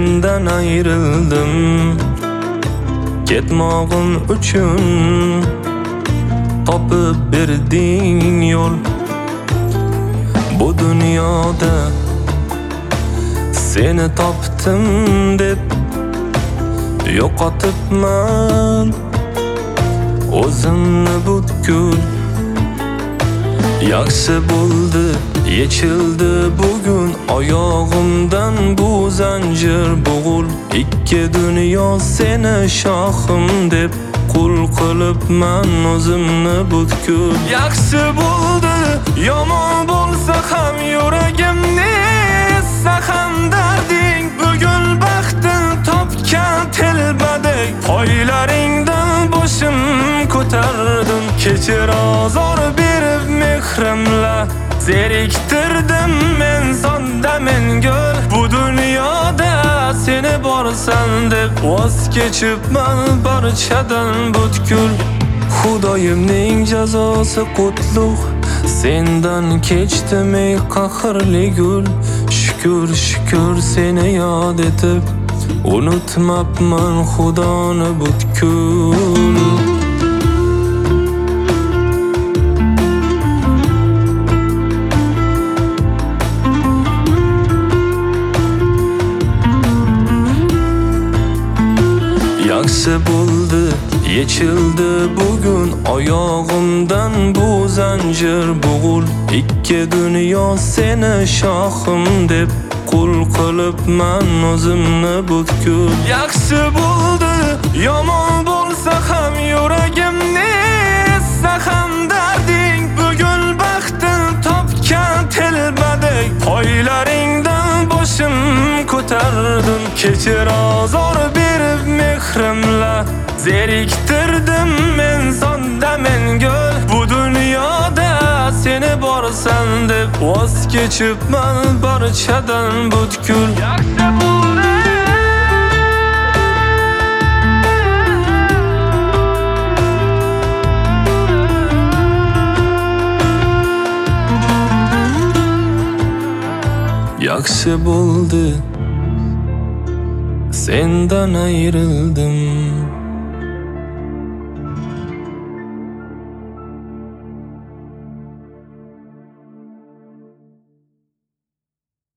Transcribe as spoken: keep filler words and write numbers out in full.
Senden ayrıldım ketmog'im uchun topib berding yo'l. Bu dunyoda seni topdim deb yo'qotibman o'zimni butkul. Yaxshi bo'ldi, yechildi bugun oyog'imdan bu zanjir bug'ul. Ikki dunyo seni shohim deb qul qilibman o'zimni butkul. Yaxshi bo'ldi, yomon bo'lsa ham yuragimni essa ham darding. Bugun baxtim topgan telbadek poylaringdan boshim ko'tardim. Kechir ozor berib mehrimla zeriktirdim men sonda men gul. Bu dunyoda seni borsan deb voz kechibman barchadan butkul. Xudoyimning jazosi qutlug', sendan kechdim ey qahrli gul. Shukr shukr seni yod etib unutmabman Xudoni butkul. Yaxshi bo'ldi, yechildi bugun oyog'imdan bu zanjir bug'ul. Ikki dunyo seni shohim deb qul qilibman o'zimni butkul. Yaxshi bo'ldi, yomon bo'lsa ham yuragimni essa ham darding. Bugun baxtim topgan telbadek poylaringdan boshim ko'tardim. Kechir ozor berib mehrimla zeriktirdim men sonda men gul. Bu dunyoda seni borsan deb voz kechibman barchadan butkul. Yaxshi bo'ldi, yaxshi bo'ldi, sendan ayrıldım